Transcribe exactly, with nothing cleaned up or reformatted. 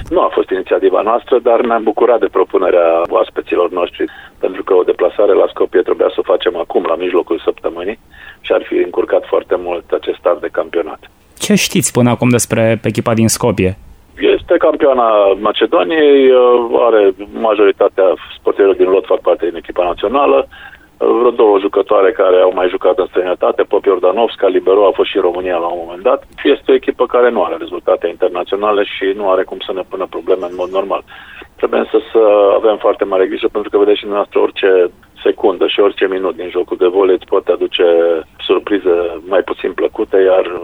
Nu a fost inițiativa noastră, dar ne-am bucurat de propunerea oaspeților noștri, pentru că o deplasare la Skopje trebuia să o facem acum, la mijlocul săptămânii, și ar fi încurcat foarte mult acest start de campionat. Ce știți până acum despre echipa din Skopje? Este campioana Macedoniei, are majoritatea sportivilor din lot fac parte din echipa națională, vreo două jucătoare care au mai jucat în străinătate, Pop Iordanovska, libero, a fost și în România la un moment dat. Este o echipă care nu are rezultate internaționale și nu are cum să ne pună probleme în mod normal. Trebuie însă să avem foarte mare grijă, pentru că vedeți și dumneavoastră orice secundă și orice minut din jocul de volei îți poate aduce surprize mai puțin plăcute, iar